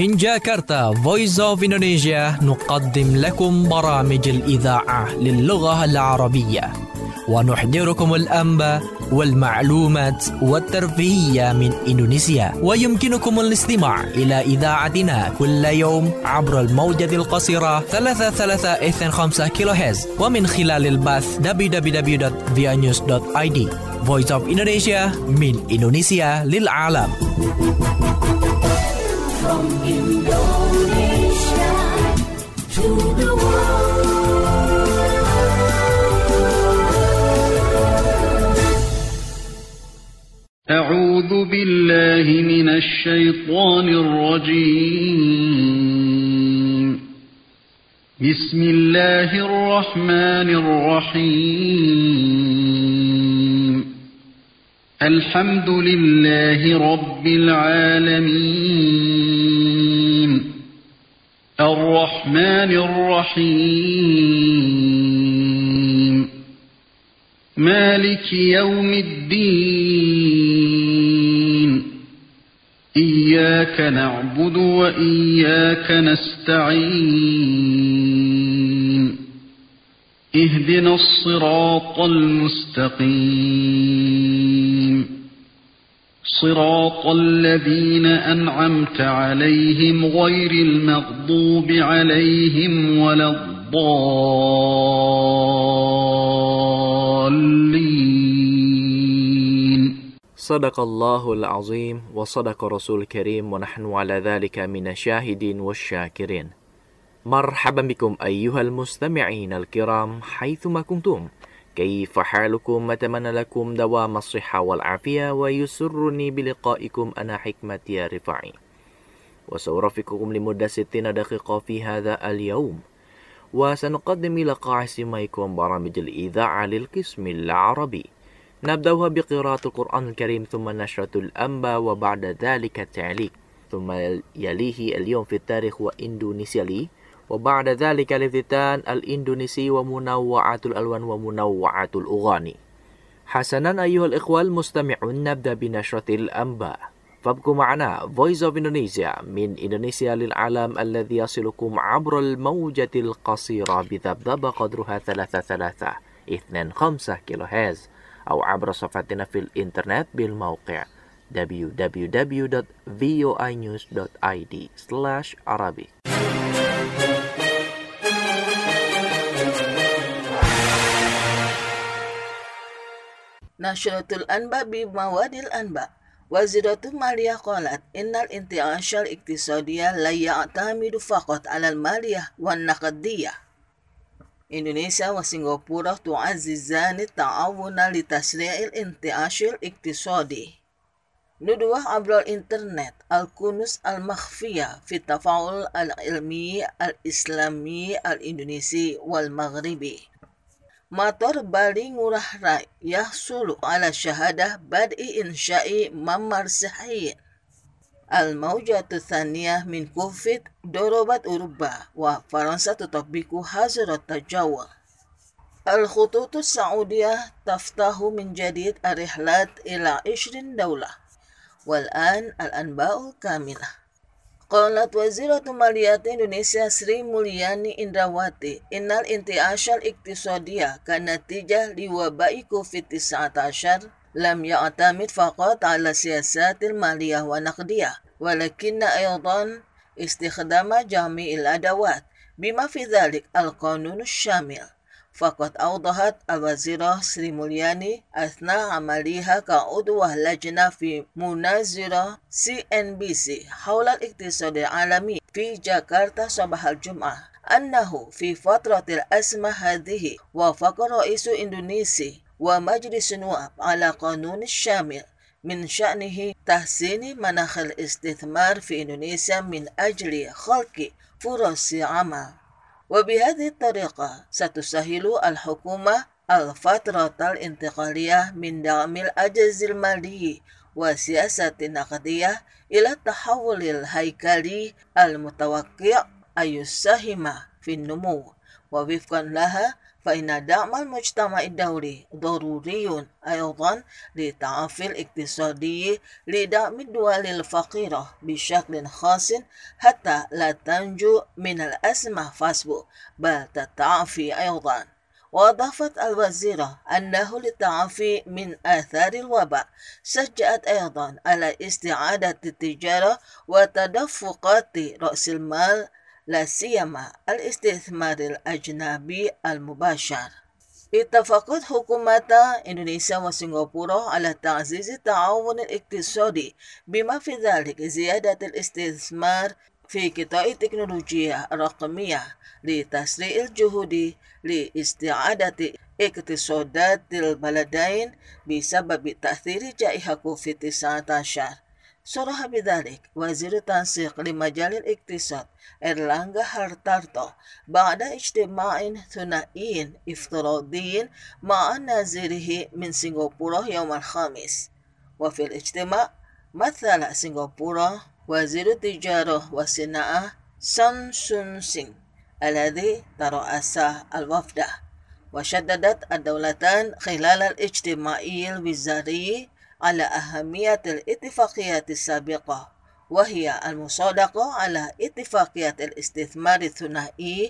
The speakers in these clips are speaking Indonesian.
من جاكرتا Voice of Indonesia نقدم لكم برامج الإذاعة للغة العربية ونحضركم الأنباء والمعلومات والترفيهية من إندونيسيا. ويمكنكم الاستماع إلى إذاعتنا كل يوم عبر الموجة القصيرة 3325 كيلوهرتز ومن خلال البث www.vianews.id. Voice of Indonesia من إندونيسيا للعالم. From Indonesia to the world. أعوذ بالله من الشيطان الرجيم. بسم الله الرحمن الرحيم. الحمد لله رب العالمين. الرحمن الرحيم. مالك يوم الدين. إياك نعبد وإياك نستعين. اهدنا الصراط المستقيم. صراط الذين أنعمت عليهم غير المغضوب عليهم ولا الضالين. صدق الله العظيم وصدق رسول الكريم ونحن على ذلك من الشاهدين والشاكرين. مرحبا بكم أيها المستمعين الكرام حيثما كنتم. كيف حالكم؟ أتمنى لكم دوام الصحة والعافية ويسرني بلقائكم أنا حكمة يا رفاعي وسأرافقكم لمدة 60 دقيقة في هذا اليوم وسنقدم لقاء سماعكم برامج الإذاعة للقسم العربي. نبدأها بقراءة القرآن الكريم ثم نشرة الأنباء وبعد ذلك التعليق ثم يليه اليوم في التاريخ وإندونيسيا لي وبعد ذلك الافتتان الإندونيسي ومنوعات الألوان ومنوعات الأغاني. حسنا أيها الإخوة المستمعون، نبدأ بنشرة الأنباء. فابقوا معنا Voice of Indonesia من إندونيسيا للعالم الذي يصلكم عبر الموجة القصيرة بذبذبة قدرها 3325 كيلوهرتز أو عبر صفحتنا في الإنترنت بالموقع www.voinews.id/Arabic. نشرة الأنباء بمواد الأنباء. وزيرة المالية قالت إن الانتعاش الاقتصادي لا يعتمد فقط على المالية والنقدية. إندونيسيا وسنغافورة تعززان التعاون لتسريع الانتعاش الاقتصادي. ندوة عبر الإنترنت الكنوز المخفية في التفاعل العلمي الإسلامي الإندونيسي والمغربي. مطار بالي ngurah rai يحصل على شهادة بدء إنشاء ممر صحي. الموجة الثانية من كوفيد ضربت أوروبا وفرنسا تطبق حظر التجول. الخطوط السعودية تفتح من جديد الرحلات إلى 20 دولة. والآن الأنباء الكاملة. قالت وزيرة مالية إندونيسيا سري مولياني إندراواتي إن الانتعاش الاقتصادي كنتيجة لوباء كوفيد-19 لم يعتمد فقط على السياسات المالية والنقدية ولكن أيضا استخدام جميع الأدوات بما في ذلك القانون الشامل. فقد أوضحت الوزيرة سري مولياني أثناء عملها كعضو لجنة في مناظرة CNBC حول الاقتصاد العالمي في جاكرتا صباح الجمعة أنه في فترة الأزمة هذه وافق رئيس إندونيسي ومجلس النواب على قانون الشامل من شأنه تحسين مناخ الاستثمار في إندونيسيا من أجل خلق فرص عمل. وبهذه الطريقة ستسهل الحكومة الفترة الانتقالية من دعم العجز المالي والسياسة النقدية إلى التحول الهيكلي المتوقع أن يساهم في النمو. ووفقا لها فإن دعم المجتمع الدولي ضروري أيضا للتعافي الاقتصادي لدعم الدول الفقيرة بشكل خاص حتى لا تنجو من الأزمة فحسب بل تتعافي أيضا. وأضافت الوزيرة أنه للتعافي من آثار الوباء شجعت أيضا على استعادة التجارة وتدفقات رأس المال لا سيما الاستثمار الأجنبي المباشر. اتفقت حكومتا إندونيسيا وسنغافورة على تعزيز التعاون الاقتصادي بما في ذلك زيادة الاستثمار في قطاع التكنولوجيا الرقمية لتسريع الجهود لاستعادة اقتصادات البلدين بسبب تأثير جائحة كوفيد-19. صرح بذلك وزير التنسيق لمجال الاقتصاد إرلانغا هارتارتو بعد اجتماع ثنائي افتراضي مع نظيره من سنغافورة يوم الخميس. وفي الاجتماع مثل سنغافورة وزير التجارة والصناعة سون سون سين الذي ترأس الوفد. وشددت الدولتان خلال الاجتماع الوزاري على أهمية الاتفاقيات السابقة وهي المصادقة على اتفاقية الاستثمار الثنائي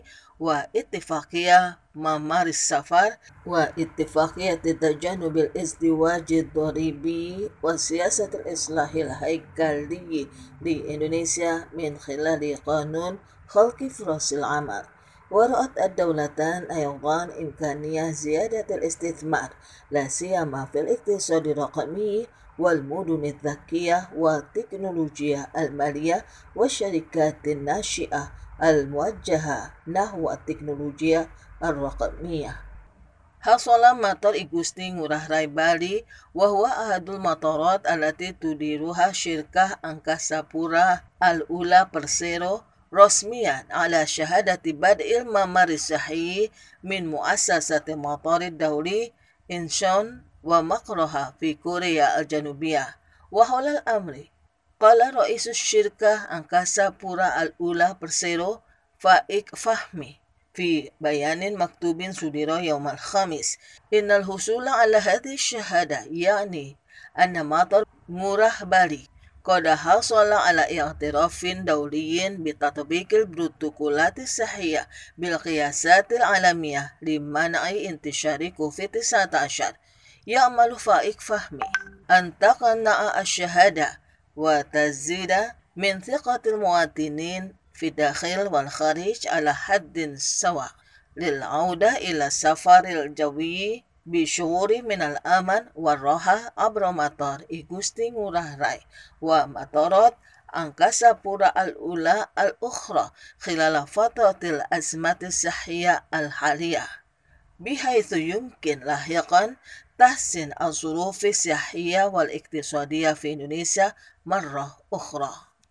واتفاقية ممر السفر واتفاقية تجنب الازدواج الضريبي وسياسة الإصلاح الهيكلي لإندونيسيا من خلال قانون خلق فرص العمل. ورأت الدولتان أيضا إمكانية زيادة الاستثمار لا سيما في الاقتصاد الرقمي والمدن الذكية والتكنولوجيا المالية والشركات الناشئة الموجهة نحو التكنولوجيا الرقمية. حصل مطار إغوستي ngurah rai بالي وهو أحد المطارات التي تديرها شركة أنكاسا بورا الأولى برسيرو رسميا على شهادة بدء الممر الصحي من مؤسسة المطار الدولي إنشون ومقرها في كوريا الجنوبية. وحول الأمر قال رئيس الشركة أنكاسا بورا الأولى برسيرو فائق فهمي في بيان مكتوب صدر يوم الخميس إن الحصول على هذه الشهادة يعني أن مطار ngurah بالي قد حصل على اعتراف دولي بتطبيق البروتوكولات الصحية بالقياسات العالمية لمنع انتشار كوفيد-19. يأمل فائق فهمي أن تقنع الشهادة وتزيد من ثقة المواطنين في الداخل والخارج على حد سواء للعودة إلى السفر الجوي بشعور من الأمان والراحة عبر مطار إغوستي ngurah rai ومطارات أنكاسا بورا الأولى الأخرى خلال فترة الأزمة الصحية الحالية، بحيث يمكن لاحقا تحسين الظروف الصحية والاقتصادية في إندونيسيا مرة أخرى.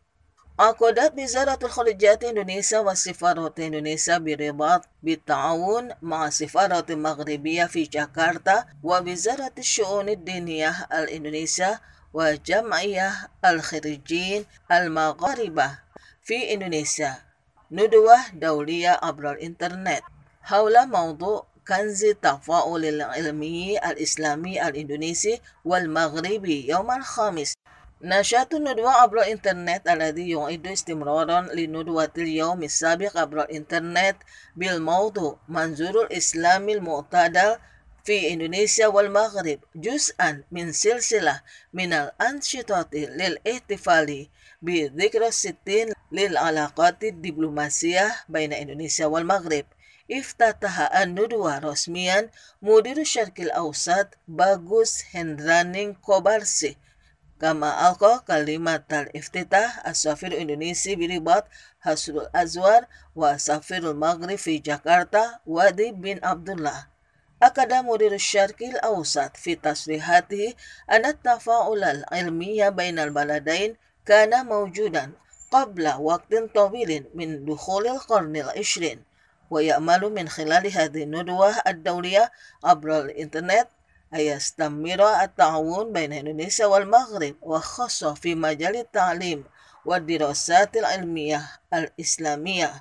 عقدت وزارة الخارجية إندونيسيا وسفارة إندونيسيا برباط بالتعاون مع السفارة المغربية في جاكرتا ووزارة الشؤون الدينية الإندونيسية وجمعية الخريجين المغاربة في إندونيسيا ندوة دولية عبر الإنترنت حول موضوع كنز التفاعل العلمي الإسلامي الإندونيسي والمغربي يوم الخميس. نشاط الندوة عبر الإنترنت الذي يعد استمرارا لندوة اليوم السابق عبر الإنترنت بالموضوع منظور الإسلام المعتدل في إندونيسيا والمغرب جزءا من سلسلة من الأنشطة للاحتفال بذكرى 60 للعلاقات الدبلوماسية بين إندونيسيا والمغرب. افتتح الندوة رسميا مدير الشرق الأوسط باغوس هندرانين كوبارسي، كما ألقى كلمة الافتتاح السفير الإندونيسي برباط حسن الأزوار وسفير المغرب في جاكرتا وادي بن عبد الله. أكد مدير الشرق الأوسط في تصريحاته أن التفاعل العلمي بين البلدين كان موجودا قبل وقت طويل من دخول القرن العشرين، ويأمل من خلال هذه الندوة الدولية عبر الإنترنت أن يستمر التعاون بين إندونيسيا والمغرب وخاصة في مجال التعليم والدراسات العلمية الإسلامية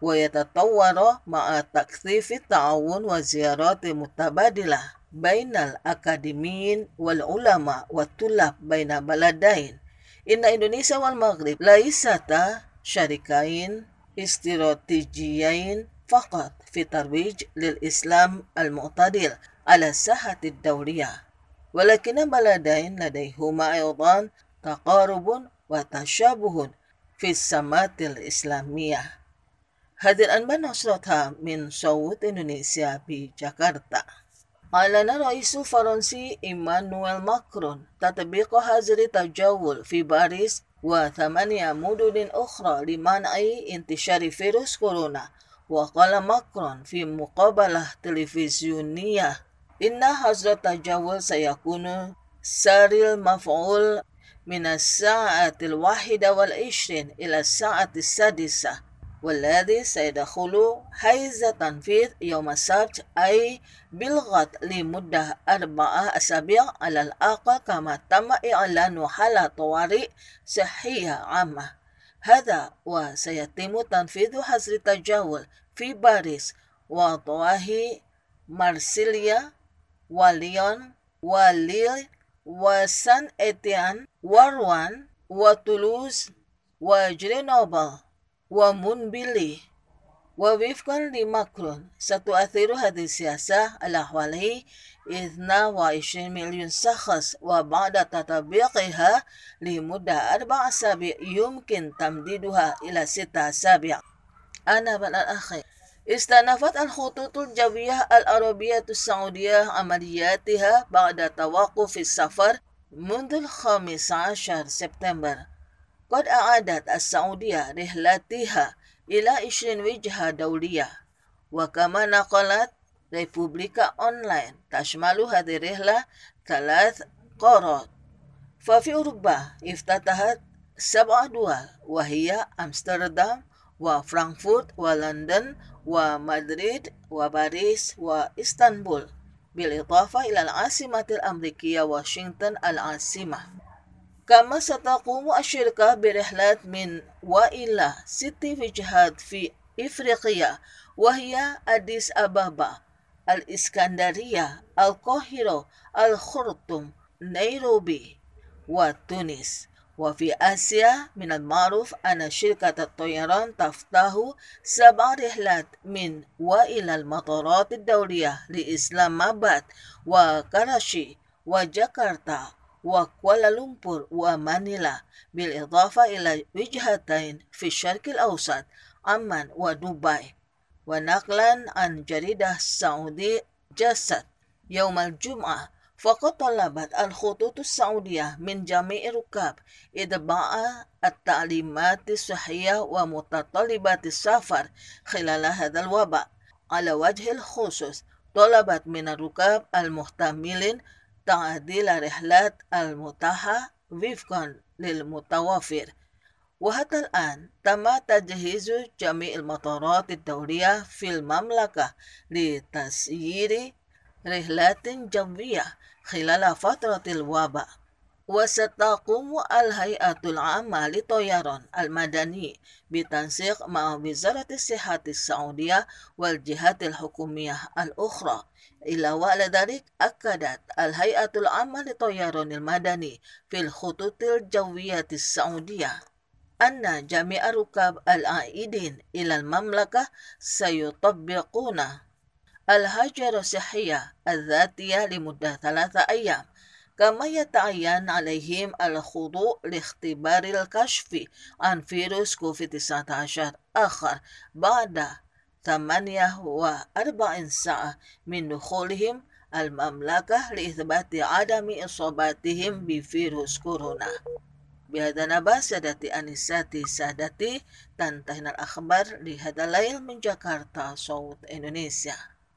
ويتطور مع تكثيف التعاون والزيارات المتبادلة بين الأكاديميين والعلماء والطلاب بين بلدين. إن إندونيسيا والمغرب ليستا شريكين استراتيجيين فقط في ترويج للإسلام المعتدل على الساحة الدولية، ولكن بلدين لديهما أيضا تقارب وتشابه في السمات الإسلامية. هذه الأنباء نشرتها من صوت إندونيسيا بجاكرتا. أعلن الرئيس الفرنسي إيمانويل ماكرون تطبيق حظر التجول في باريس و8 مدن أخرى لمنع انتشار فيروس كورونا. وقال ماكرون في مقابلة تلفزيونية إن حظر التجول سيكون ساري المفعول من الساعة 21 إلى الساعة 6، والذي سيدخل حيز تنفيذ يوم السبت، أي بالغد لمدة 4 أسابيع على الأقل، كما تم إعلان حالة طوارئ صحية عامة. هذا وسيتم تنفيذ حظر التجول في باريس وضواحي مارسيليا وليون وليل وسان إتيان وروان وتولوز وجرينوبل ومونبيلي. ووفقا لماكرون ستؤثر هذه السياسة على حوالي 22 مليون شخص، وبعد تطبيقها لمدة 4 أسابيع يمكن تمديدها إلى 6 أسابيع. أنا بن الأخير، استأنفت الخطوط الجوية العربية السعودية عملياتها بعد توقف السفر منذ 15 سبتمبر. قد أعادت السعودية رحلاتها إلى 20 وجهة دولية، وكما نقلت ريبوبليكا أونلاين تشمل هذه الرحلة 3 قارات. ففي أوروبا افتتحت 7 دول، وهي أمستردام وفرانكفورت ولندن ومدريد وباريس وإسطنبول، بالإضافة إلى العاصمة الأمريكية واشنطن العاصمة. كما ستقوم الشركة برحلات من وإلى 6 وجهات في إفريقيا، وهي أديس أبابا، الإسكندرية، القاهرة، الخرطوم، نيروبي وتونس. وفي آسيا من المعروف أن شركة الطيران تفتح 7 رحلات من وإلى المطارات الدولية لإسلام آباد وكراشي وجاكرتا وكوالالمبور ومانيلا، بالإضافة إلى وجهتين في الشرق الأوسط، عمان ودبي. ونقلا عن جريدة سعودي جسد يوم الجمعة، فقد طلبت الخطوط السعودية من جميع الركاب إتباع التعليمات الصحية ومتطلبات السفر خلال هذا الوباء. على وجه الخصوص طلبت من الركاب المحتملين تعديل رحلات المتاحة وفقا للمتوفر. وحتى الآن تم تجهيز جميع المطارات الدولية في المملكة لتسيير رحلات جوية خلال فترة الوباء. وستقوم الهيئة العامة للطيران المدني بتنسيق مع وزارة الصحة السعودية والجهات الحكومية الأخرى. إلا وعلى ذلك أكدت الهيئة العامة للطيران المدني في الخطوط الجوية السعودية أن جميع الركاب العائدين إلى المملكة سيطبقون الحجر الصحية الذاتية لمدة 3 أيام، كما يتعين عليهم الخضوع لاختبار الكشف عن فيروس كوفيد-19 آخر بعد 48 ساعة من دخولهم المملكة لإثبات عدم إصابتهم بفيروس كورونا. بهذا نبأ سادتي أنساتي سادتي، تنتهي الأخبار لهذا الليل من جاكرتا صوت إندونيسيا.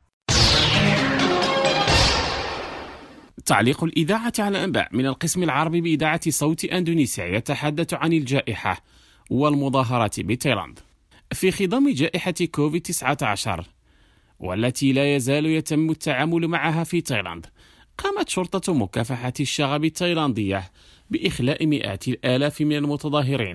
تعليق الإذاعة على الأنباء من القسم العربي بإذاعة صوت إندونيسيا يتحدث عن الجائحة والمظاهرات بتايلاند. في خضم جائحة كوفيد-19 والتي لا يزال يتم التعامل معها في تايلاند، قامت شرطة مكافحة الشغب التايلاندية بإخلاء مئات الآلاف من المتظاهرين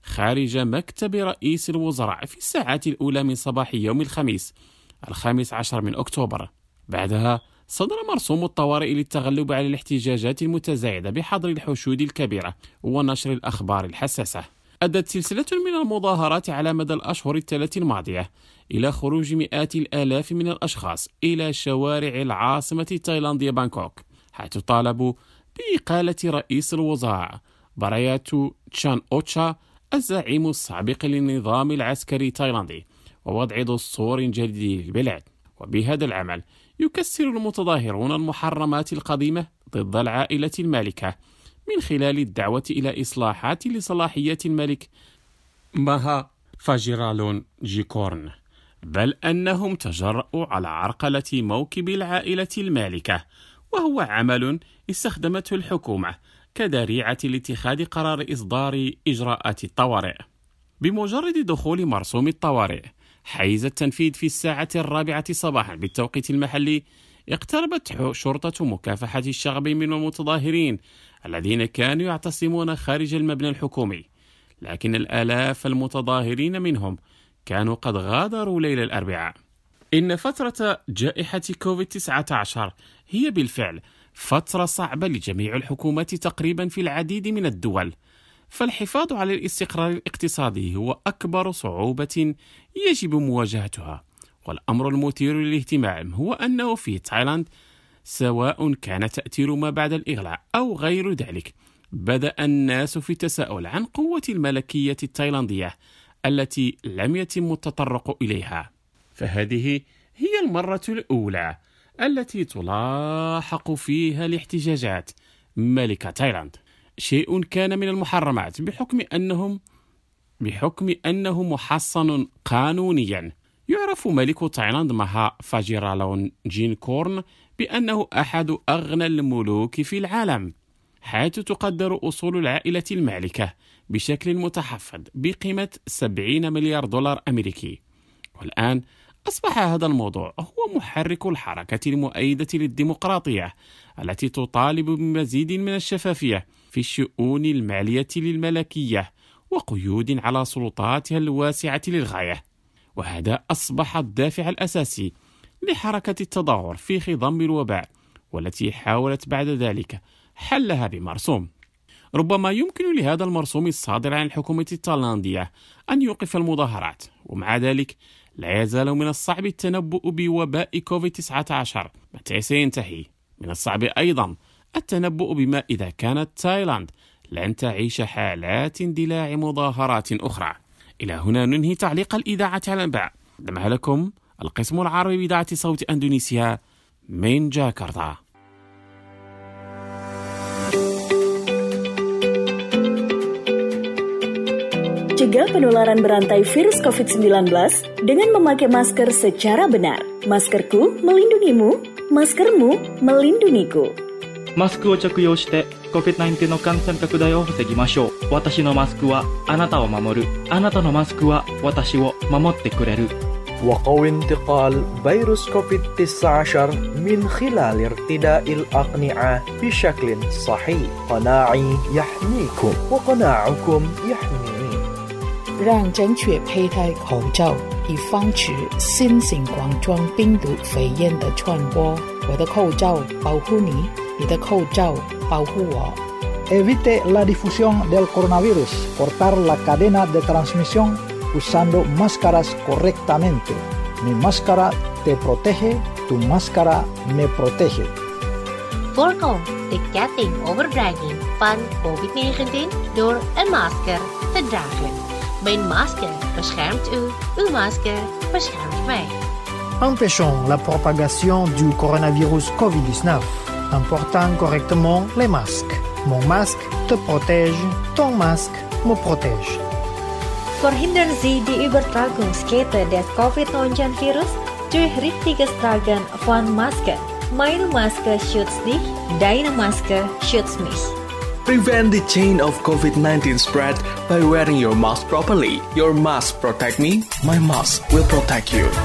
خارج مكتب رئيس الوزراء في الساعات الأولى من صباح يوم الخميس 15 من أكتوبر. بعدها صدر مرسوم الطوارئ للتغلب على الاحتجاجات المتزايدة بحظر الحشود الكبيرة ونشر الأخبار الحساسة. أدت سلسلة من المظاهرات على مدى الأشهر الثلاث الماضية إلى خروج مئات الآلاف من الأشخاص إلى شوارع العاصمة التايلاندية بانكوك، حيث طالبوا بإقالة رئيس الوزراء براياتو تشان أوتشا الزعيم السابق للنظام العسكري التايلاندي ووضع دستور جديد للبلاد. وبهذا العمل يكسر المتظاهرون المحرمات القديمة ضد العائلة المالكة من خلال الدعوة إلى إصلاحات لصلاحيات الملك ماها فاجيرالون جيكورن، بل أنهم تجرؤوا على عرقلة موكب العائلة المالكة، وهو عمل استخدمته الحكومة كذريعة لاتخاذ قرار إصدار إجراءات الطوارئ. بمجرد دخول مرسوم الطوارئ حيز التنفيذ في الساعة 4 صباحا بالتوقيت المحلي، اقتربت شرطة مكافحة الشغب من المتظاهرين الذين كانوا يعتصمون خارج المبنى الحكومي، لكن الآلاف المتظاهرين منهم كانوا قد غادروا ليلة الأربعاء. إن فترة جائحة كوفيد-19 هي بالفعل فترة صعبة لجميع الحكومات تقريبا في العديد من الدول، فالحفاظ على الاستقرار الاقتصادي هو أكبر صعوبة يجب مواجهتها. والأمر المثير للاهتمام هو أنه في تايلاند، سواء كان تأثير ما بعد الإغلاق أو غير ذلك، بدأ الناس في التساؤل عن قوة الملكية التايلاندية التي لم يتم التطرق إليها. فهذه هي المرة الأولى التي تلاحق فيها الاحتجاجات ملكة تايلاند، شيء كان من المحرمات بحكم أنه محصن قانونيا. يعرف ملك تايلاند ماها فاجيرالون جيكورن بأنه أحد أغنى الملوك في العالم، حيث تقدر أصول العائلة المالكة بشكل متحفظ بقيمة 70 مليار دولار أمريكي. والآن أصبح هذا الموضوع هو محرك الحركة المؤيدة للديمقراطية التي تطالب بمزيد من الشفافية في الشؤون المالية للملكية وقيود على سلطاتها الواسعة للغاية. وهذا أصبح الدافع الأساسي لحركة التظاهر في خضم الوباء، والتي حاولت بعد ذلك حلها بمرسوم. ربما يمكن لهذا المرسوم الصادر عن الحكومة التايلاندية أن يوقف المظاهرات، ومع ذلك لا يزال من الصعب التنبؤ بوباء كوفيد-19 متى سينتهي. من الصعب أيضا التنبؤ بما إذا كانت تايلاند لن تعيش حالات اندلاع مظاهرات أخرى. إلى هنا ننهي تعليق الإذاعة على الأنباء. قدمها لكم القسم العربي بإذاعة صوت أندونيسيا من جاكرتا. Cegah penularan berantai virus COVID-19 dengan memakai masker secara benar. Maskerku melindungimu, maskermu melindungiku. マスクを着用して COVID-19 の感染拡大を防ぎましょう。私のマスクはあなたを守る。あなたのマスクは私を守ってくれる。 وقوي انتقال فيروس كوفيد-19 من خلال ارتداء الأقنعة بشكل صحيح. قناعي يحميكم وقناعكم يحميني. 让正确佩戴口罩，以防止新型冠状病毒肺炎的传播。我的口罩保护你，你的口罩保护我。 Evite la difusión del coronavirus. Cortar la cadena de transmisión usando máscaras correctamente. Mi máscara te protege, tu máscara me protege. Voorkom de ketting overdrijving van COVID-19 door een masker te dragen. Mijn masker beschermt u, uw masker beschermt mij. Empêchons la propagation du coronavirus COVID-19 en portant correctement les masques. Mon masque te protège, ton masque me protège. Verhindern Sie die Übertragungskette des Covid-19-Virus durch richtiges Tragen von Masken. Meine Maske schützt dich, deine Maske schützt mich. Prevent the chain of COVID-19 spread by wearing your mask properly. Your mask protect me, my mask will protect you.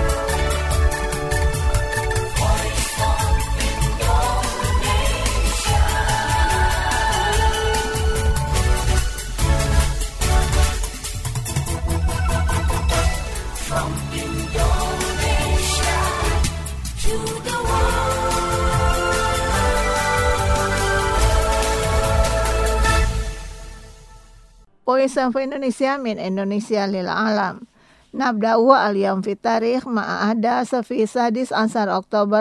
Voice of Indonesia min Indonesia lil alam. Nabda'u al-yawm fi tarikh ma'ahda fi sadis ansar Oktober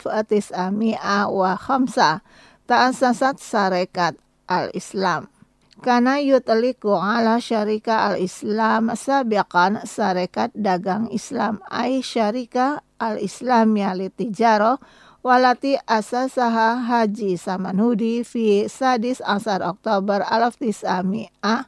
1905 ta'assasat Syarikat al-Islam. Kana yutliqu ala syarika al-Islam sabiqan Syarikat Dagang Islam ay syarika al-Islamiyah litijaro walati asasaha Haji Samanhudi fi sadis ansar Oktober 1905.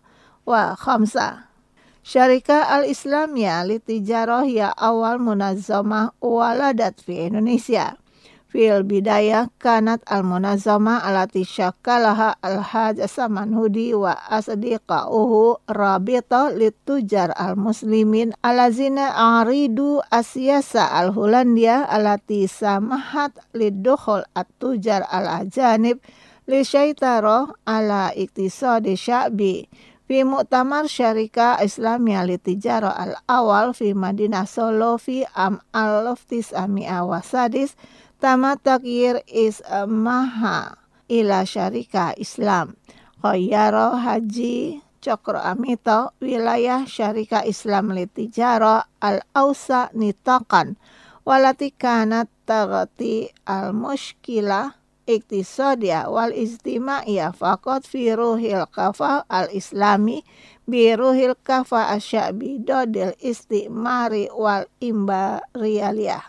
Syarika al-Islamiyah litijarah ya awal munazzamah waladat fi Indonesia. Fil bidayah kanat al-munazzamah alati syakkalaha al-Haj Samanhudi wa asdiqauhu rabita litujar al-muslimin alazina aridu asyasa al-Hulandia alati samahat lidukhul at-tujar al-ajanib li syaitaro ala iktisadi sya'bi. Fi Mu'tamar Syarika Islamiyah Litijaro al-awal fi Madinah Solo fi am al-1900 wasadis tamat takyir ismaha ila Syarika Islam. Khayyaro Haji Cokro Amito wilayah Syarika Islam Litijaro al-awsa nitakan walati kanat taghti al-mushkilah iktisadiyah wal ijtima'iyah faqat fi ruhil kafa al-islami bi ruhil kafa asyabi dodil istimari wal imbariyaliyah.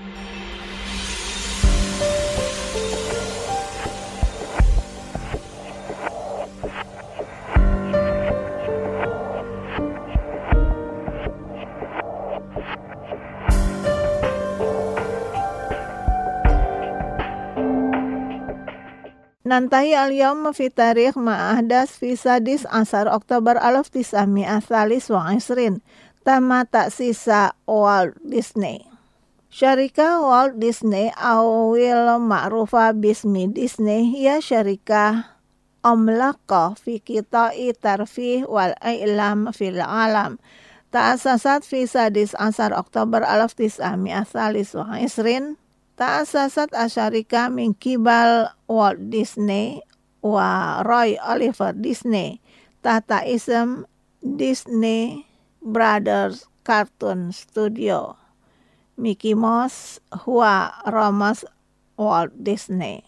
Nantahi al-yawm fi tarikh ma'ahdas fi sadis ansar Oktober 1923 tama ta'sisa Walt Disney. Syarika Walt Disney awil ma'rufa bismi Disney hiya syarika amlaqa fi qita'i tarfih wal i'lam fil alam. Ta'assasat fi sadis ansar Oktober 1923 ta'assasat asyarika min kibal Walt Disney wa Roy Oliver Disney tahta ism Disney Brothers Cartoon Studio. Mickey Mouse huwa Ramas Walt Disney.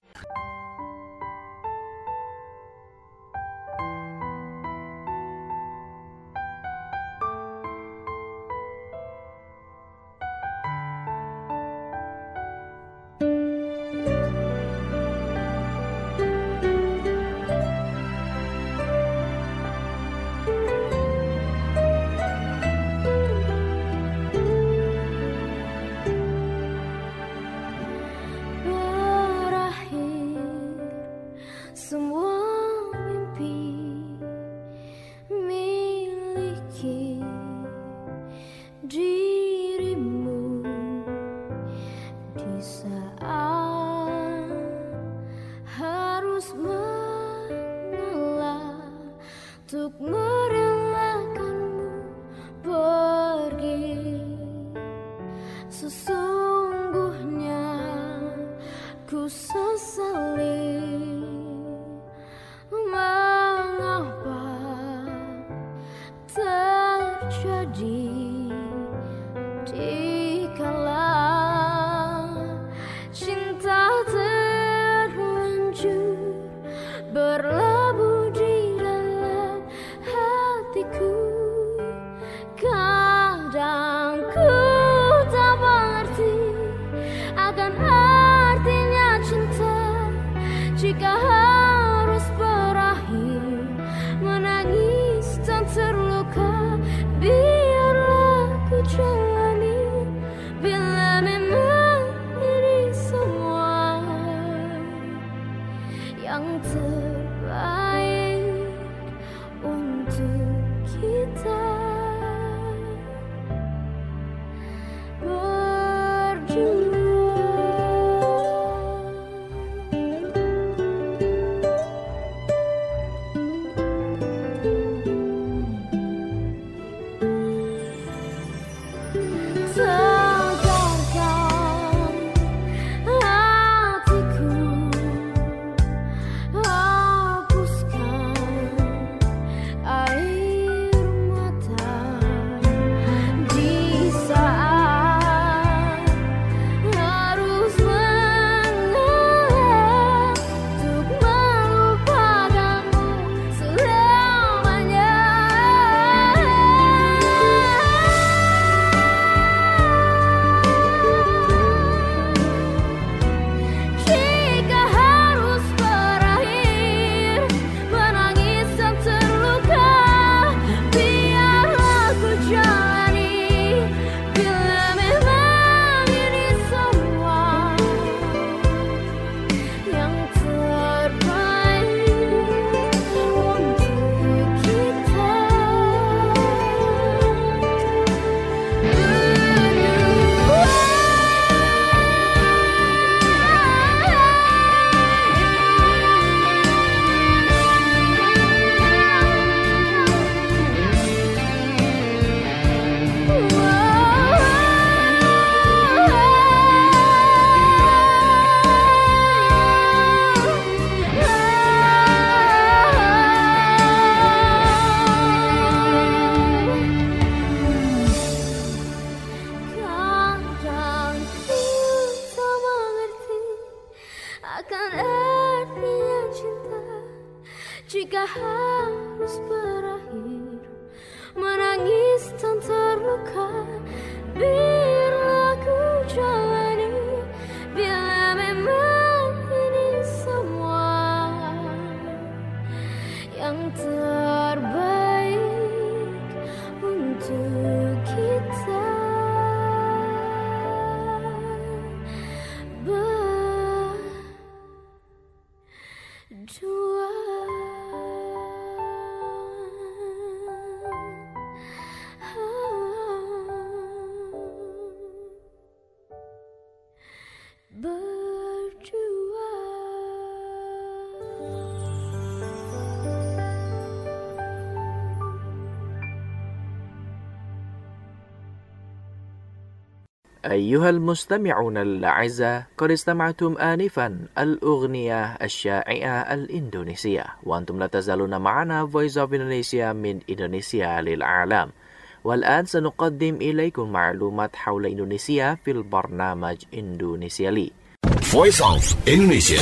Segarkan hatiku akan artinya cinta jika harus berakhir. Menangis dan terluka, biarlah ku jalani. Bila memang ini semua yang terbaik untuk kita berdua. أيها المستمعون الأعزاء، قد استمعتم آنفا الأغنية الشائعة الإندونيسية، وأنتم لا تزالون معنا Voice of Indonesia من إندونيسيا للعالم. والآن سنقدم إليكم معلومات حول إندونيسيا في البرنامج إندونيسيا لي. Voice of Indonesia.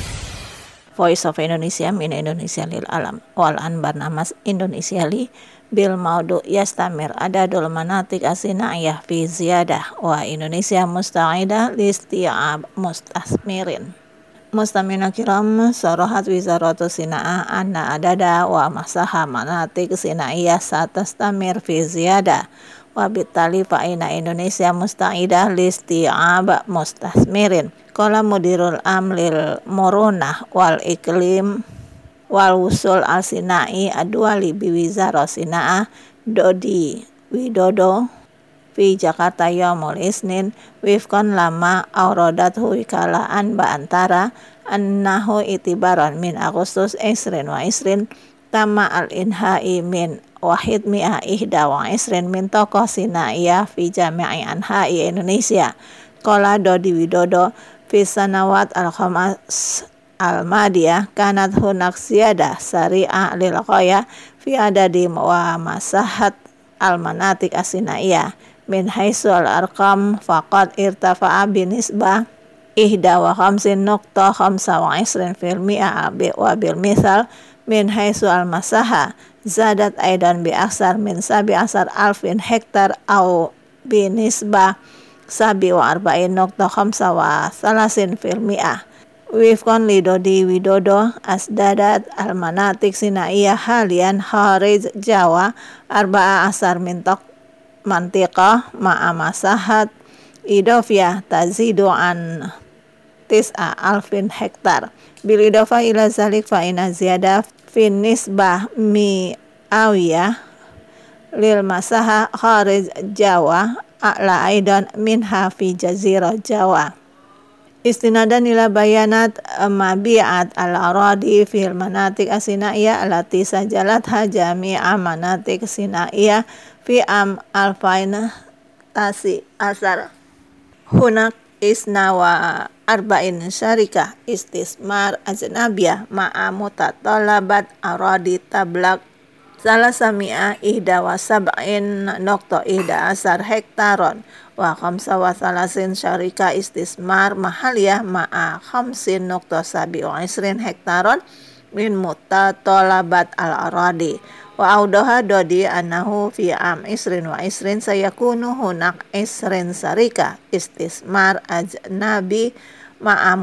Voice of Indonesia min Indonesia lil alam. Wal an barnamas Indonesia li bil maudu yastamir adadul manatik asina'iyah fi ziyadah wa Indonesia musta'ida listi'ab mustasmirin. Mustamina kiram sorohat wizaratu sina'ah anna adada wa masaha manatik sina'iyah satastamir fi ziyadah wa bitali fa'ina Indonesia musta'ida listi'ab mustasmirin. Qala mudirul amlil murunah wal iklim wal wusul al sinai adwali biwizaro sina'ah Dodi Widodo fi Jakarta yaumul isnin wifkon lama aurodathu wikalaan antara annahu itibaran min Agustus isrin wa isrin tama al inhai min wahid mi'ah ihda wa isrin min tokoh sinaiyah fi jami'i anhai Indonesia. Qala Dodi Widodo fi sanawat al-khamas al-madiyah kanat hunak siyadah sari'ah lil ghaya fi adadi wa masahat al-manatik asinaiyah min haitsu al-arqam faqad irtafa'a binisbah ihda wa khamsin nuqta khamsa wa isrin fil mi'ah wa bil mithal min haitsu al-masaha zadat aidan bi aksar min 17,000 hektar au binisbah 47.3 wa 30 fil mi'ah. Wifkon lidodi widodo asdadat al-manatik sinaiyah halian kharij Jawa 14 mintok mantiqah ma'a masahat idofiyah tazidu an 9,000 hektar. Bil idofa ila zalik fa ina ziyada fin nisbah mi'awiyah lil masaha kharij Jawa a'la aidan minha fi jazirah Jawa. Istinadan ila bayanat mabi'at al-aradi fil manatik asinaiyah allati sajalatha jami'a manatik sinaiyah fi am alfain tasi asar. Hunak isna wa arba'in syarikah istismar ajnabiyah ma'a mutatalabat aradi tablak salah sami'a ihda wa sab'in nokto ihda asar hektaron wa khamsa wa salasin syarika istismar mahaliyah ma'a khamsin nokto sabi wa isrin hektaron min mutatalabat al-aradi wa audoha dodi anahu fi am isrin wa isrin sayakunu hunak isrin syarika istismar ajnabi ma'a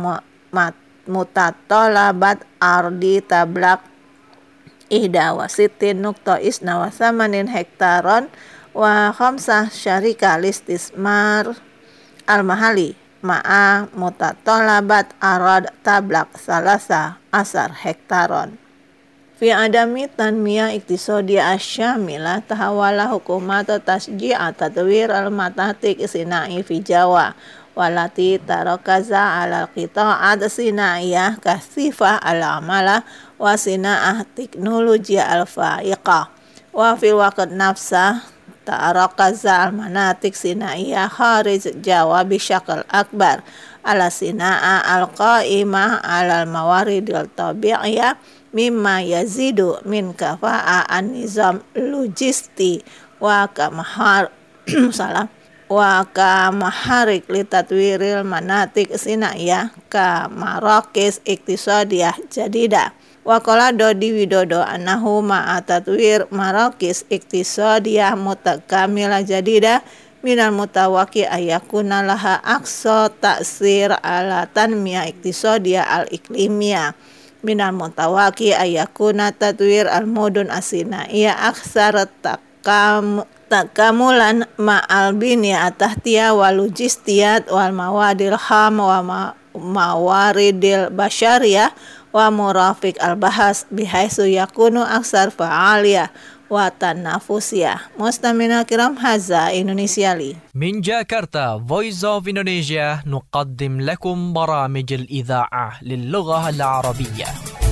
mutatalabat ardi tablak ihda wa sitin nukta isna wa samanin hektaron wa khamsah syarika listismar al-mahali ma'a mutatalabat arad tablak salasa asar hektaron. Fi adami tanmiyah iktisodi asyamila tahawala hukumat tasji'a tadwir al-matatik sinai fi Jawa walati tarakaza ala qita'at sinaiyah kasifah al-amala wa sina'ah teknologi al-fa'iqah wa fil waqt nafsah tarakaza al-manatik sinaiyah kharij Jawa bisyakal akbar ala sina'ah al-qa'imah ala al-mawaridil tabi'iyah mimma yazidu min kafa'a an-nizam logisti wa kamahar wa ka maharik litatwiril manatik sinaya ka marokis iktisadiyah jadida. Wa qala Dodi Widodo anahu ma'atatwir marokis iktisadiyah mutakamila jadida minal mutawaki ayakuna laha aqsa ta'sir ala tanmiyah iktisadiyah al-iklimiyah. Minal mutawaki ayakuna tatwir al-mudun asinaiyah aksar takamulan ma'al binya atahtiyah wal logistiyat wal mawadil ham wa mawaridil basyariyah wa murafiq al-bahas bihaisu yakunu aksar fa'aliyah wa tanafusiyah. Mustamina kiram haza Indonesia li. من جاكرتا Voice of Indonesia نقدم لكم برامج الإذاعة للغة العربية.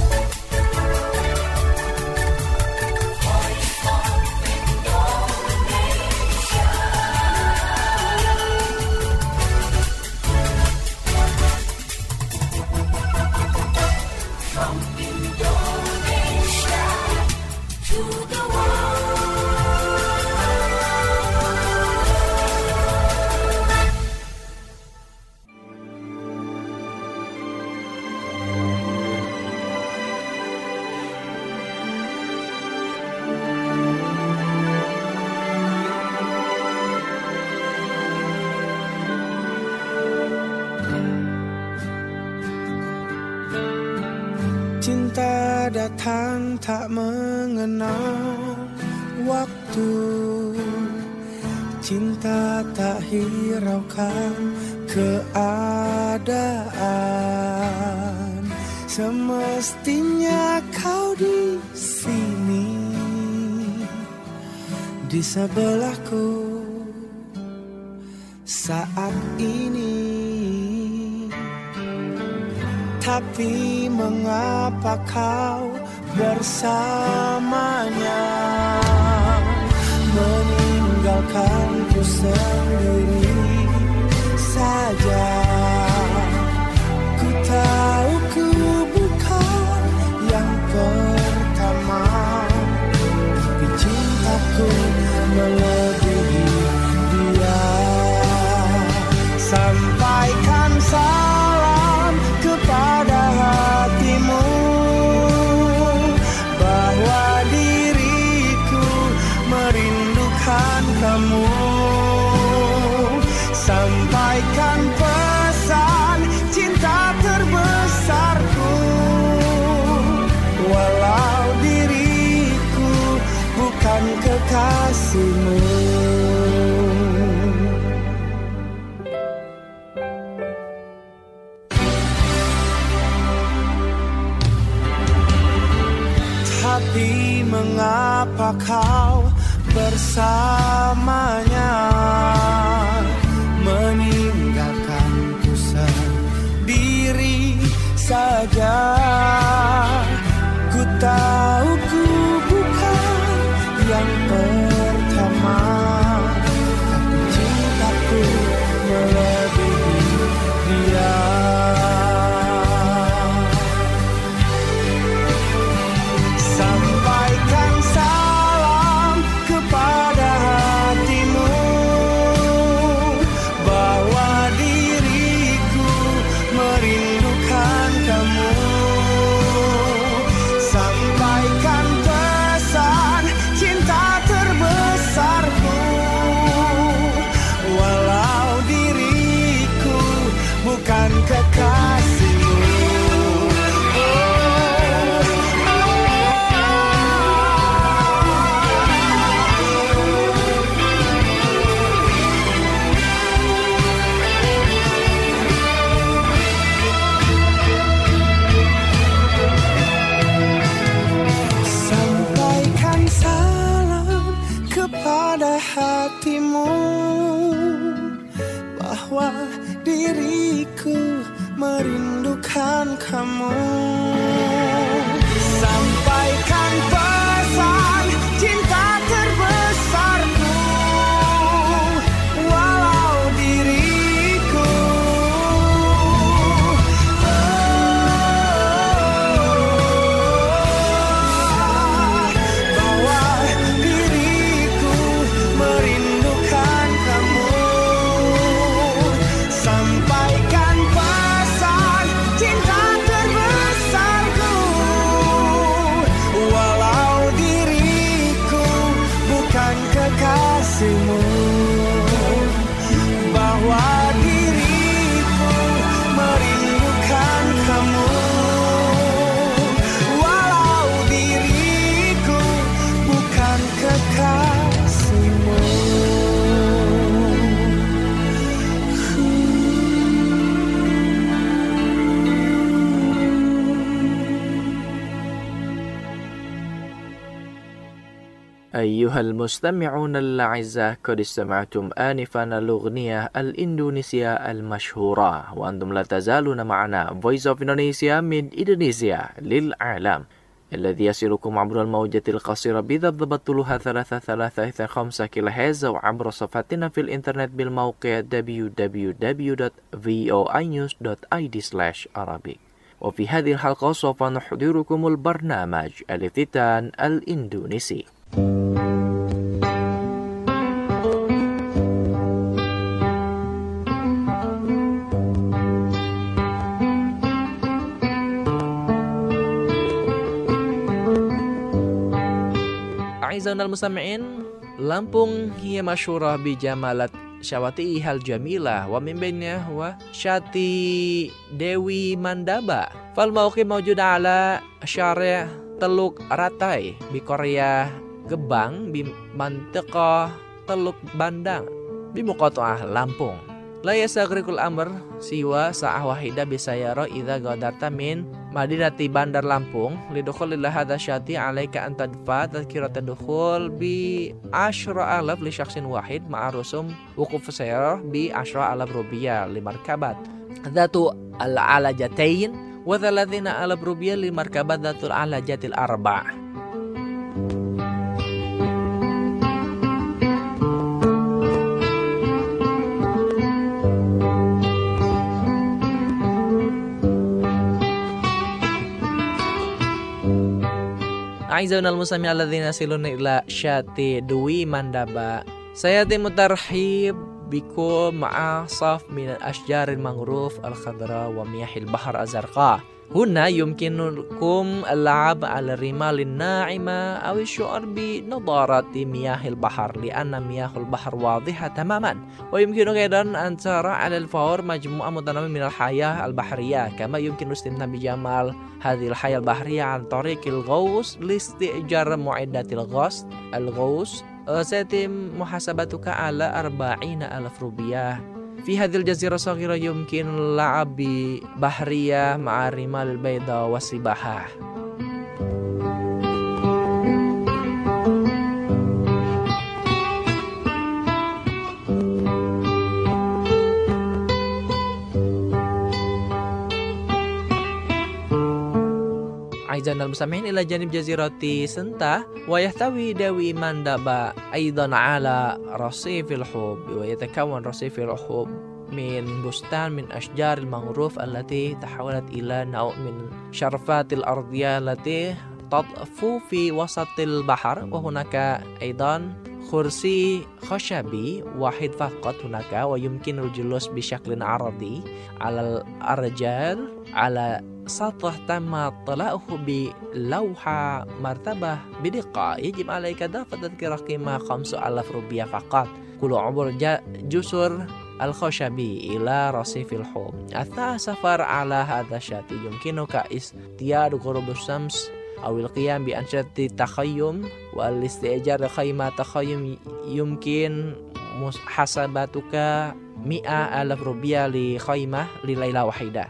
Cinta datang tak mengenal waktu, cinta tak hiraukan keadaan. Semestinya kau di sini, di sebelahku saat ini. Tapi mengapa kau bersamanya, meninggalkanku sendiri saja? Ku tahu ku bukan yang pertama, tapi cintaku melebihi dia. Sampaikan salam kepada hatimu bahwa diriku merindukan kamu. Sampaikan pesan cinta terbesarku, walau diriku bukan kekasihmu. Tapi mengapa kau bersamanya, meninggalkanku sendiri saja? Ku tahu ku bukan yang pertama, tapi cintaku melebihi dia. Sampaikan salam kepada hatimu bahwa diriku merindukan kamu. Sampaikan pesan cinta terbesarku, walau diriku bukan kekasihmu. Pada hatimu bahwa diriku merindukan kamu. Sampaikan pesan cinta terbesarku, walau diriku bahwa diriku merindukan kamu. أيها المستمعون الأعزاء قد استمعتم آنفا الأغنية الإندونيسية المشهورة وأنتم لا تزالون معنا Voice of Indonesia من إندونيسيا للعالم الذي يصلكم عبر الموجة القصيرة بضبط طولها 335 كيلوهرتز وعبر صفحتنا في الإنترنت بالموقع www.voinews.id/Arabic. وفي هذه الحلقة سوف نحضركم البرنامج الافتتان الإندونيسي. أعزائنا المستمعين، Lampung هي مشهورة بجمالات شواطئها الجميلة ومن بينها هو شاطئ ديوي مندابا. فالموقع موجود على شارع Teluk Ratai بقرية Gebang بمنطقة Teluk Bandang بمقاطعة Lampung. لا يستغرق الأمر سوى ساعة واحدة بسيارة إذا غادرت من مدينة بندر لامبونغ. لدخول إلى هذا الشاطئ عليك أن تدفع تذكرة الدخول ب10,000 لشخص واحد مع رسوم وقوف السيارة ب10,000 روبية لمركبات ذات العلجتين و30,000 روبية لمركبات ذات العلجات الأربع. أعزائنا المستمعين الذين يصلون إلى شاطئ دوي مندابا، سيتم الترحيب بكم مع صف من الأشجار المنغروف الخضراء ومياه البحر الزرقاء. هنا يمكنكم اللعب على الرمال الناعمة أو الشعور بنضارة مياه البحر لأن مياه البحر واضحة تماما. ويمكنك أيضا أن ترى على الفور مجموعة متنوعة من الحياة البحرية، كما يمكن الاستمتاع بجمال هذه الحياة البحرية عن طريق الغوص. لاستئجار معدات الغوص سيتم محاسبتك على 40,000 روبية. في هذه الجزيرة الصغيرة يمكن اللعب ببحرية مع الرمال البيضاء والسباحة. أعزائنا المستمعين، إلى جانب جزيرة سنتا ويحتوي دوي مندابا أيضا على رصيف الحب، ويتكون رصيف الحب من بستان من أشجار المنغروف التي تحولت إلى نوع من شرفات الأرضية التي تطفو في وسط البحر. وهناك أيضا كرسي خشبي واحد فقط هناك، ويمكن الجلوس بشكل عرضي على الأرجل على سطح تم طلاؤه بلوحة مرتبة بدقة. يجب عليك دفع تذكرة قيمة 5,000 روبية فقط كل عبور جسر الخشبي إلى رصيف الحب. أثناء السفر على هذا الشاطئ يمكنك اصطياد غروب الشمس أو القيام بأنشطة التخيم والاستئجار خيمة تخيم. يمكن محاسبتك 100,000 روبية لخيمة لليلة واحدة.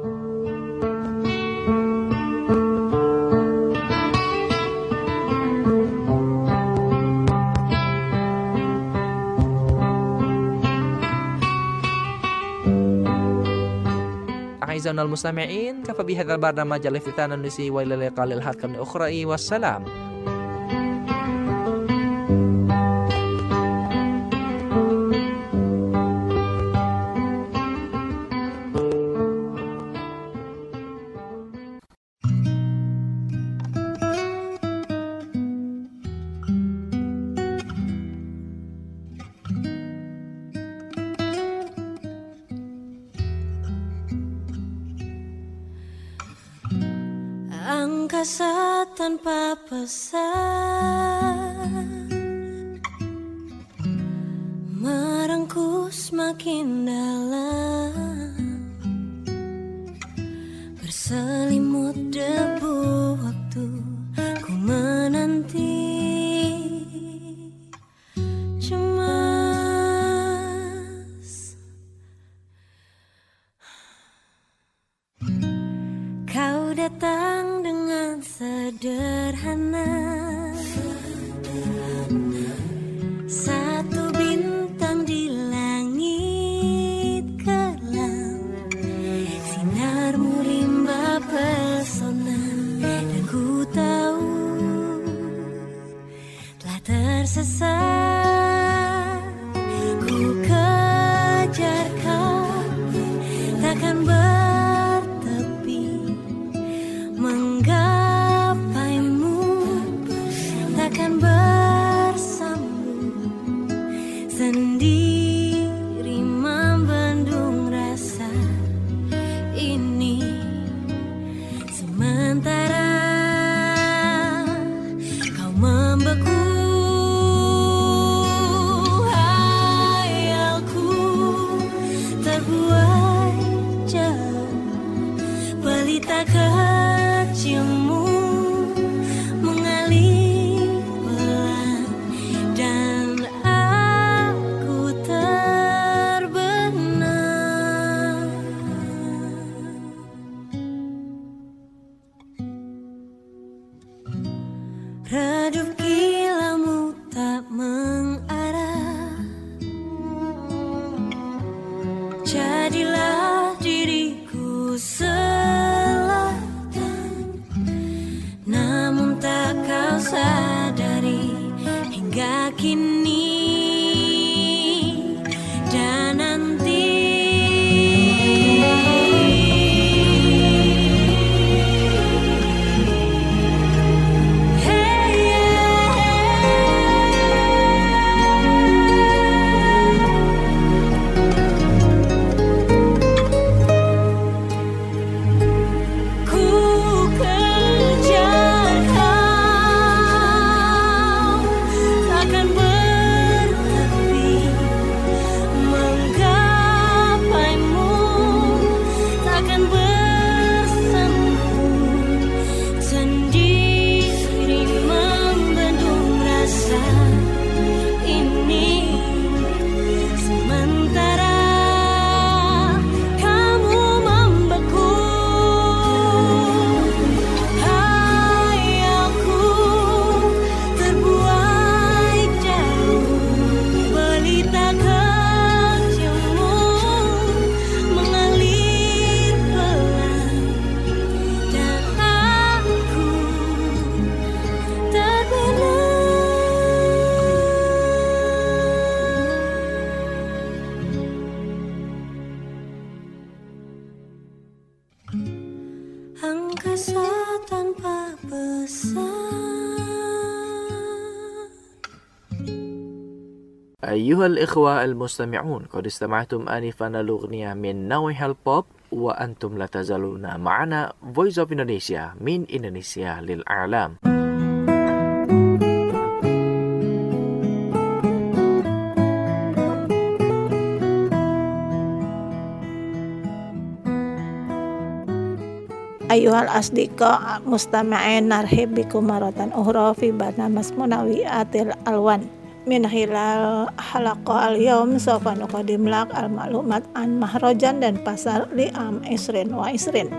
أعزائنا المستمعين، كفى بهذا البرنامج الافتتان النسي وإلى اللقاء للحلقة الأخرى والسلام. Angkasa tanpa pesan merengkuh semakin dalam, berselimut debu waktu ku menanti. Cemas kau datang dengan sederhana, satu bintang di langit kelam, sinarmu rimba pesona, dan ku tahu telah tersesat. Ku kejar kau, takkan bertepi, menggapaimu, takkan bersambung, sendiri membendung rasa ini. Sementara kau membeku, hayalku terbuai jauh, pelita kecilmu mengalir pelan, dan aku terbenam. Redup kilaumu tak mengarah, jadilah diriku selatan, namun tak kau sadari hingga kini dan nanti. Ku kejar kau, takkan bertepi, menggapaimu, takkan bersambung, sendiri membendung rasa ini. Sementara kamu membeku, hayalku terbuai jauh, pelita kecilmu mengalir pelan, dan aku terbenam. Angkasa tanpa pesan. أيها الإخوة المستمعون، قد استمعتم آنفا الأغنية من نوع البوب، وأنتم لا تزالون معنا Voice of Indonesia من إندونيسيا للإعلام. Ayuhal asdiqa mustama'in narhib bikum maratan ukhra fi barnamas munawiatil alwan. Min khilal halaqa al-yawm sawfa nuqaddim lak al-ma'lumat an mahrajan dan pasar li'am isrin wa isrin.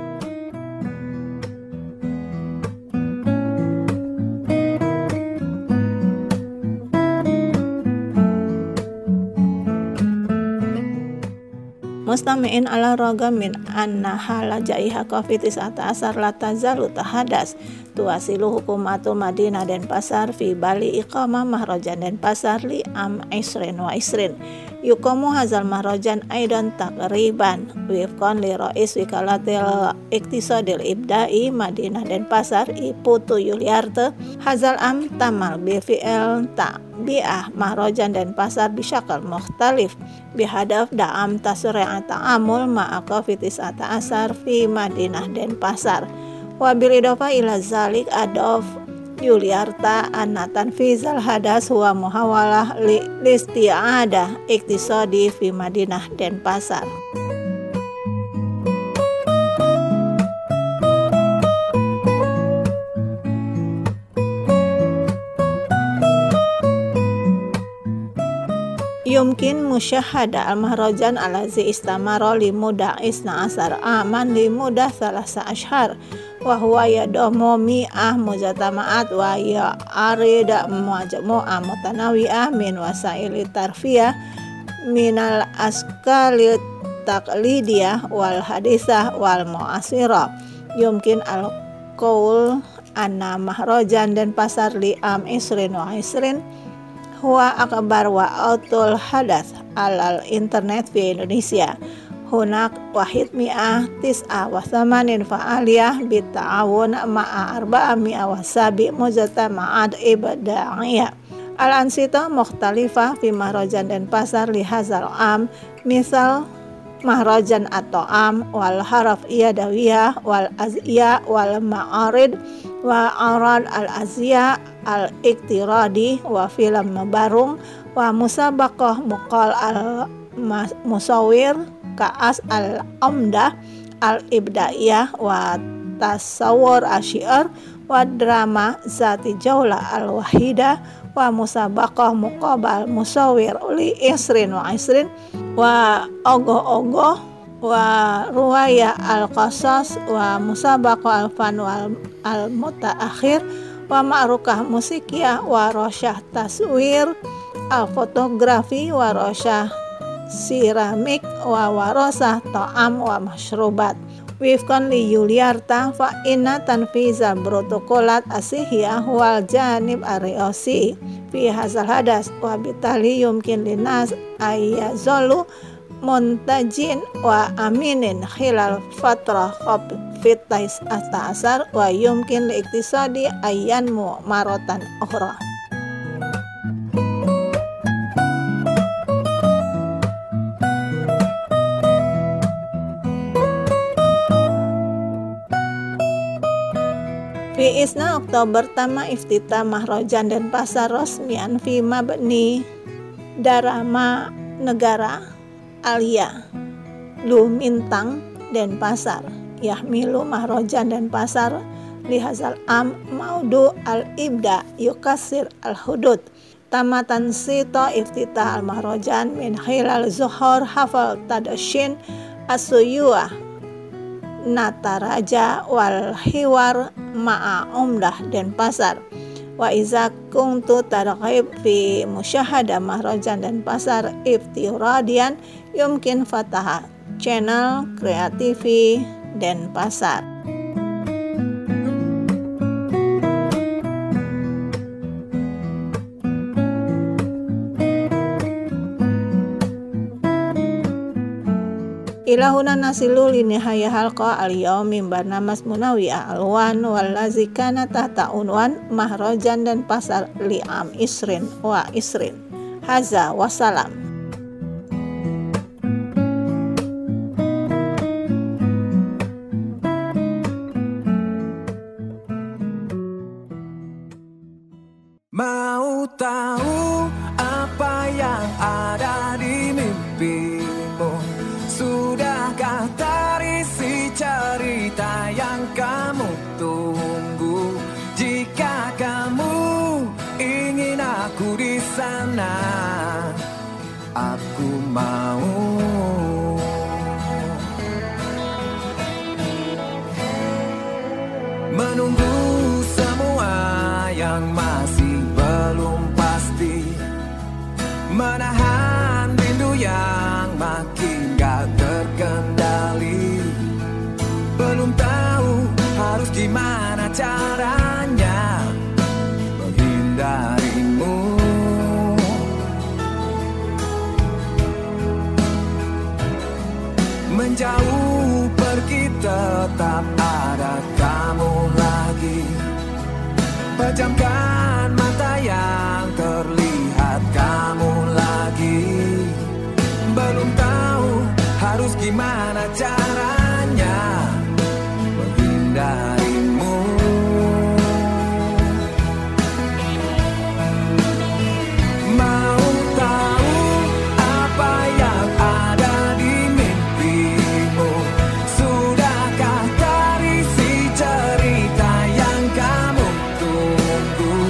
Mustami'in ala ragam min anna hala jaiha COVID-19 la tazalu tahadas tuasilu hukumatul Madinah dan pasar fi bali iqamah mahrajan dan pasar li am isrin wa isrin yukamu hazal mahrajan aidan takriban wifqan li rais wikalatil iktisadil ibda'i Madinah dan pasar Putu Yuliarte hazal am tamal BVL tak bi'ah mahrajan dan pasar bisyakal mukhtalif bihadaf da'am tasri'a ta'amul ma'a COVID-19 fi Madinah dan pasar. Wabil idofa ila zalik adof Yuliarta anatan fizal hadas huwa muhawalah listi'adah iktisadi fi Madinah dan pasar. Yumkin musyahada al-mahrajan alazi istamaro limudah isna asar aman limudah salasa ashar wa huwa yadomo mi'ah mujatama'at wa ya'arida mu'ajmu'ah mutanawi'ah min wasaili tarfiyah minal askali taqlidiyah wal hadisah wal mu'asirah yumkin al-qaul anna mahrojan dan pasar li'am isrin wa isrin huwa akbar wa autul hadas alal internet di Indonesia hunak wahid mi'ah tis'ah wa thamanin fa'aliyah bita'awun ma'a arba'a mi'ah wa sabi mujatama'at ibada'iyah al-ansita mukhtalifah fi mahrojan dan pasar lihazal am misal mahrojan atau am wal haraf iyadawiyah wal aziyah wal ma'arid wa arad al-aziyah al-iktiradi wa film barung wa musabaqah muqal al-musawir ka'as al-amdah al-ibdaiyah wa tasawur asyiar wa drama zati jawla al-wahidah wa musabaqah muqabal musawir li isrin wa isrin wa ogoh-ogoh wa ruwaya al-qasas wa musabaqah al-fan wal al-mutaakhir wa ma'rukah musikiyah wa rosyah taswir al-fotografi wa rosyah siramik wa warosah ta'am wa masyrubat wifkan li Yuliarta fa inna tanfiza protokolat asihiyah wal janib ariosi fi hazal hadas wa bitali yumkin linas ayazolu muntajin wa aminin khilal fatrah fitais asar wa yumkin li iktisadi ayyan marotan ukhra. Fi isna Oktober tama iftitah mahrojan dan pasar resmian fi mabni darama negara alia lu mintang dan pasar yahmilu mahrojan dan pasar lihazal am maudu al-ibda yukasir al-hudud tamatan sita iftitah al-mahrojan min khilal zuhur hafal tadashin asuyuah nataraja wal hiwar ma'a umdah dan pasar wa iza kuntu targhib fi musyahadah mahrojan dan pasar iftiradian yumkin fataha channel kreativi dan pasar. Ilahuna nasilu li nihaya halqa al-yawm min barnamas munawiyah alwan wallazi kana tahta unwan mahrojan dan pasar li'am isrin wa isrin haza wassalam. Mau tahu apa yang ada di mimpimu? Sudahkah terisi cerita yang kamu tunggu? Jika kamu ingin aku di sana, aku mau. Menunggu semua yang masih belum pasti, menahan rindu yang makin gak terkendali. Belum tahu harus gimana caranya menghindarimu. Menjauh pergi tetap ada kamu lagi. Pejamkan mata yang terlihat kamu lagi. Belum tahu harus gimana caranya menghindarimu. Mau tahu apa yang ada di mimpimu? Sudahkah terisi cerita yang kamu tunggu?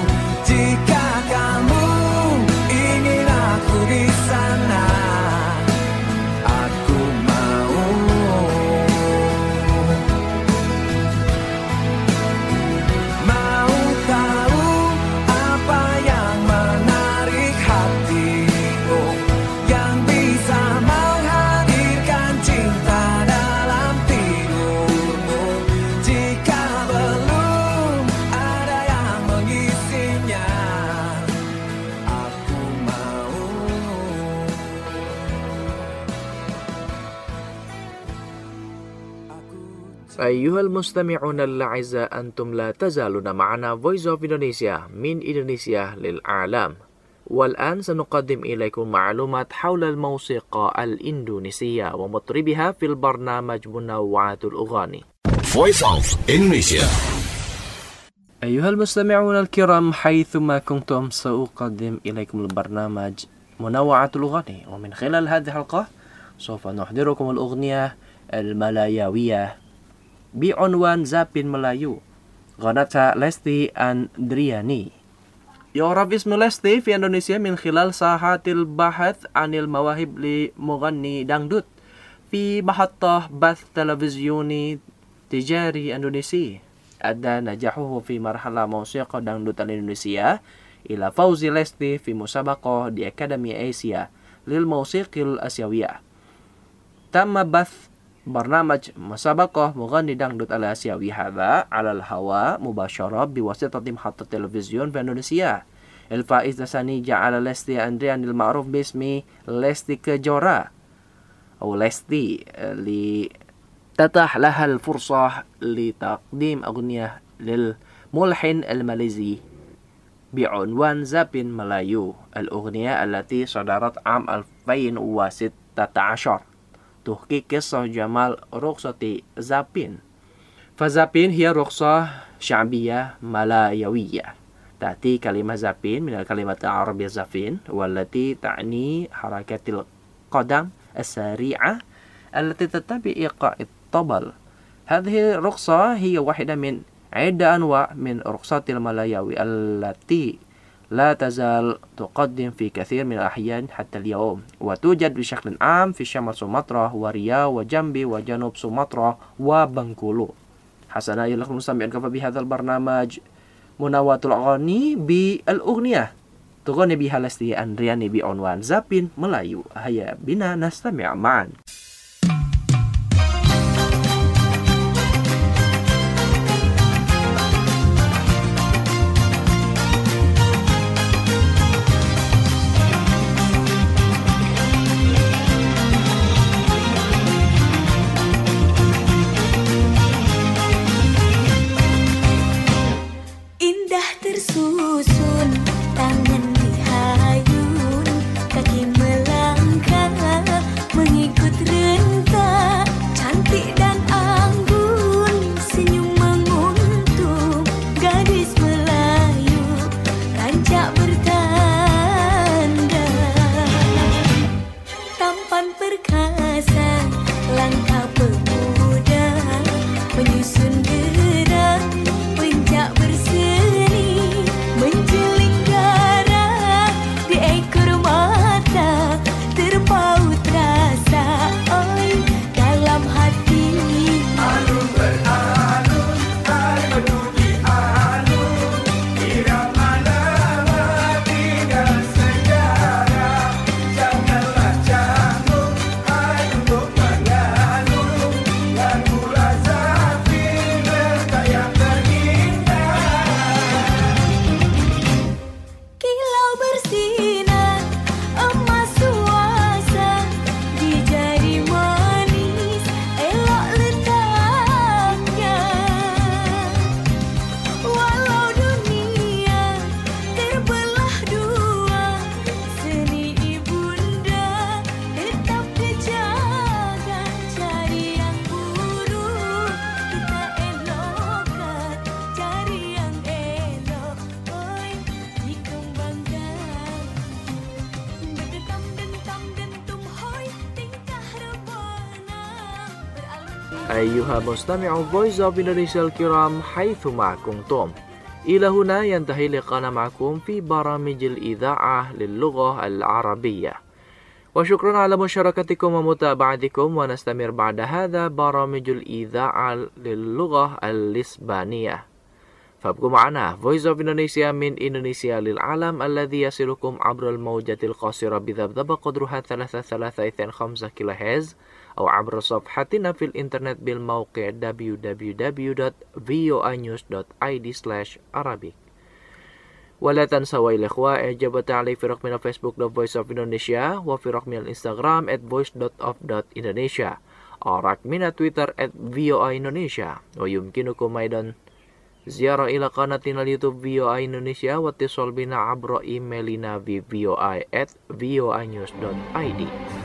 أيها المستمعون الأعزاء أنتم لا تزالون معنا Voice of Indonesia من إندونيسيا للعالم. والآن سنقدم إليكم معلومات حول الموسيقى الإندونيسية ومطربها في البرنامج منوعات الأغاني. Voice of Indonesia. أيها المستمعون الكرام حيثما كنتم سأقدم إليكم البرنامج منوعات الأغاني، ومن خلال هذه الحلقة سوف نحضركم الأغنية الملايوية بعنوان زابين ملايو غنتها لستي أندرياني. يعرف اسم لستي في إندونيسيا من خلال ساحات البحث عن المواهب لمغني دangdut في محطة بث تلفزيوني تجاري إندونيسي. أدى نجاحه في مرحلة موسيقى دangdut الإندونيسية إلى فوز لستي في مسابقة دي أكاديمية آسيا للموسيقى الآسيوية. تم بث برنامج مسابقة مغني دangdut الآسيوي هذا على الهواء مباشرة بواسطة محطة تلفزيون في إندونيسيا. الفائز الثاني جعل لستي أندرياني المعروف باسم لستي كجورا أو لستي تتاح لها الفرصة لتقديم أغنية للملحن الماليزي بعنوان زابين ملايو، الأغنية التي صدرت عام 2016 تحكي قصة جمال رقصة زابين. فزابين هي رقصة شعبية ملايوية. تأتي كلمة زابين من الكلمة العربية زافين، والتي تعني حركة القدم السريعة التي تتبع إيقاع الطبل. هذه الرقصة هي واحدة من عدة أنواع من رقصات الملايوي التي لا تزال تقدم في كثير من الأحيان حتى اليوم، وتوجد بشكل عام في شمال سومطرة ورياو وجنبي وجنوب سومطرة وبنغولو. حسنا أيها المستمعين، كفى بهذا البرنامج منوعات الأغاني بالأغنية تغني بها لستي أندرياني بعنوان زابين ملايو. هيا بنا نستمع معا. Tersusun tangan dihayun, kaki melangkah mengikut rentak, cantik dan anggun, senyum menguntung, gadis Melayu rancak bertanda, tampan perkasa, langkah pemuda, menyusun gerak, pencak berseri, menjeling darah di ekor mata, terpaut rasa oi dalam hati. Alun beralun, hai menudi alun, irama lama tinggal sejarah. Janganlah canggung, hai untuk mengalun, lagulah Zafin berkah yang terindah. Kilau bersinar emas suasa di jari manis, elok letaknya. Walau dunia terbelah dua, seni ibunda tetap dijaga. Cari yang buruk kita elokkan, cari yang elok oi dikembangkan. Berdetam dentam dentum hoi tingkah rebana beralun. أيها المستمع Voice of Indonesia الكرام حيثما كنتم، إلى هنا ينتهي لقاءنا معكم في برامج الإذاعة للغة العربية، وشكرا على مشاركتكم ومتابعتكم. ونستمر بعد هذا برامج الإذاعة للغة الإسبانية. فابقوا معنا Voice of Indonesia من إندونيسيا للعالم الذي يصلكم عبر الموجة القصيرة بذبذبة قدرها 3,325 كيلوهرتز، أو عبر صفحتنا في الإنترنت بالموقع www.voanews.id/Arabic. ولا تنسوا يا الإخوة إعجاب وتعليق في رقمنا فيسبوك Voice of Indonesia، وفي رقم الإنستغرام @voice.of.indonesia، أراك من تويتر @VOA Indonesia ويمكنكم أيضا زيارة إلى قناتنا اليوتيوب VOA Indonesia واتصال بنا عبر إيميلنا في voi@voinews.id.